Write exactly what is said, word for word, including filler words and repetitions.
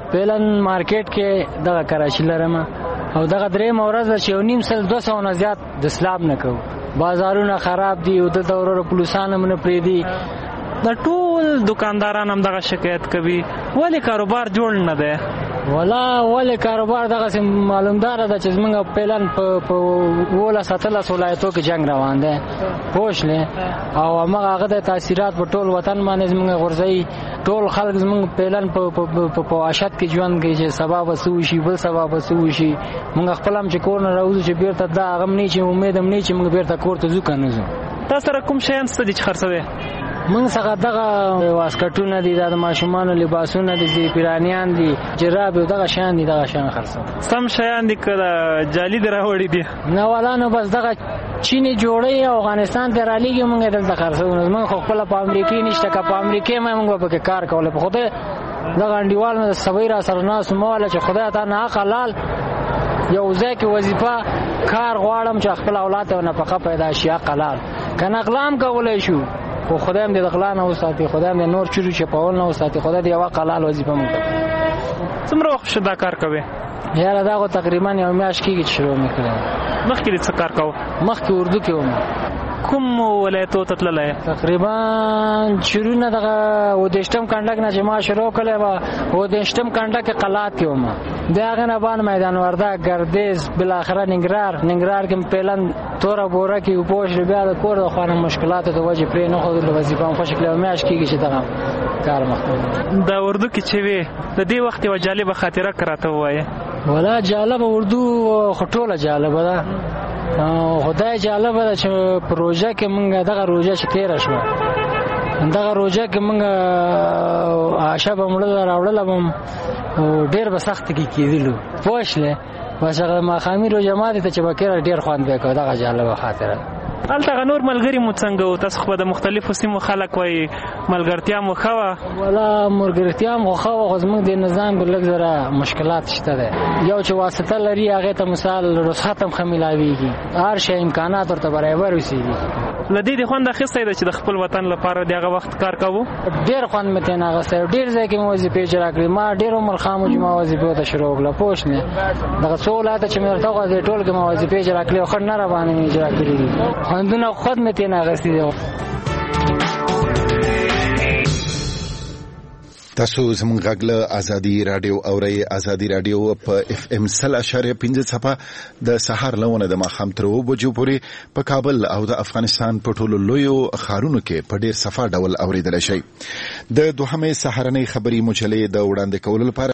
پیلن مارکیټ کې دغه کراچي لرم او دغه درې مورز چې یو نیم سل دوه سوه نه زیات د سلاب نه کوو. بازارونه خراب دي او د دورو پولیسان هم نه پرېږدي. د ټول دکانداران هم دغه شکایت کوي، ولې کاروبار جوړ نه دی؟ ولا ولې کاروبار دغسې معلومداره ده چې زمونږ پیلن په اوولس اتلس ولایتو کې جنګ روان دی، پوه شلې، او همغه هغه د تاثیرات په ټول وطن باندې زمونږ غورځوي. ټول خلک زمونږ پیلن په وحشت کې ژوند کوي چې سبا به څه وشي، بل سبا به څه وشي. مونږ خپل هم چې کور نه راوځو چې بیرته دا هغه هم نه چې امید هم نه چې مونږ بیرته کور ته ځو که نه ځو. تا سره کوم شیان څه دي چې خرڅوې؟ موږ څخه دغه واسکټونه دي، د ماشومانو لباسونه دي، پیرانیان دي، جراب او دغه شیان دي. دغه شیان خرڅوم. سم شیان دي که جعلي دې راوړي دي؟ نه ولا نو بس دغه چینی جوړی افغانستان ته رالیږي، موږ یې دلته خرڅوو. موږ خو خپله په امریکې نشته، که په امریکې ما موږ به پکې کار کولی. په خدای دغه انډیوال نه سبی را سره ناست موله چې خدای تا نه حلال یو ځای کې وظیفه کار غواړم چې خپل اولاد ته نفقه پیدا شي حلال، که نه غلا هم کولی شو. خو خدای هم دې د غلا نه وساتي، خدای هم دې نور چورو چپول نه وساتي، خدای دې یوه حلال وظیفه موږ ته. څومره وخت شو دا کار کوې؟ یاره دا خو تقریبا یو میاشت کېږي چې شروع مې کړی. مخکې دې څه کار کوو؟ مخکې اردو کې وم. کوم ولایتو ته تللی؟ تقریبا شروع نه دغه اوودېشتم کنډک نه چې ما شروع کړی وه، اوودېشتم کنډک کې قلات کې وم. د هغې نه بعد میدان وردګ، ګردیز، بالاخره ننګرهار. ننګرهار کې مې پیلن توره بوره کې اوبه وشلې، بیا د کور د خوا نه مشکلاتو د وجې پرې نه ښودلو، وظیفه هم خوشې کړې. یو میاشت کېږي چې دغه کار مخته. د اردو کې چې وې د دې وخت یوه جالبه خاطره که راته ووایې؟ ولا جالبه اردو خو ټوله جالبه ده، خدای جالبه ده چې په روژه کې مونږ دغه روژه چې تېره شوه، دغه روژه کې مونږ عاشه به مړه راوړله به ډېر به سخته کې کېدلو، پوه شلې. بس هغه ماښامي روژه ماتې ته چې به کېره ډېر خوند به یې کوه. دغه جالبه خاطره. هلته هغه نور ملګري مو څنګه وو؟ تاسو خو به د مختلفو سیمو خلک وایي ملګرتیا مو ښه وه؟ ولا ملګرتیا مو ښه وه، خو زموږ د نظام کې لږ ذره مشکلات شته دی. یو چې واسطه لري هغې ته مثال رخصت هم ښه میلاویږي، هر شی امکانات ورته برابر اوسېږي. له دې دې خوند اخیستی ده چې د خپل وطن لپاره د هغه وخت کار کوو؟ ډېر خوند مې ترېنه اخیستی، ډېر ځای کې مې وظیفې اجرا کړې. ما ډېر عمر خام چې ما وظیفې ته شروع کړله، پوه شوې. دغه څو ولایته چې مې درته وښودې ټول کې ما وظیفې اجرا کړې او ښه نه راباندې مې اجرا کړي دي. خوندونه خود مې ترېنه اخیستي دي. تاسو زموږ غږ له ازادي راډیو اورئ. ازادي راډیو په اف ام سل اشاریه پنځه څپه د سهار لونه د ماښام تر اوو بجو پورې په کابل او د افغانستان په ټولو لویو ښارونو کې په ډېر صفا ډول اورېدلی شئ. د دوهمې سهارنۍ خبري مجلې د وړاندې کولو لپاره